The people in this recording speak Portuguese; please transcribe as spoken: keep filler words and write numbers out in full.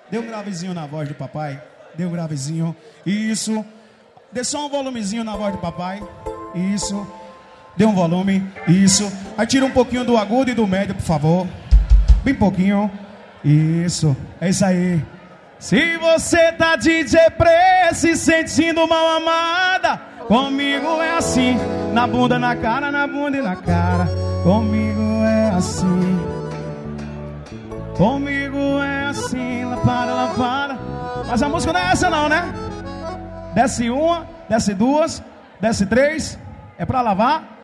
Dê um gravezinho na voz do papai. Dê um gravezinho. Isso. Dê só um volumezinho na voz do papai. Isso. Dê um volume. Isso. Aí tira um pouquinho do agudo e do médio, por favor. Bem pouquinho. Isso. É isso aí. Se você tá de deprê, se sentindo mal amada, comigo é assim. Na bunda, na cara, na bunda e na cara. Comigo é assim. Comigo é assim. Lá para, lá para. Mas a música não é essa não, né? Desce uma, desce duas, desce três. É pra lavar.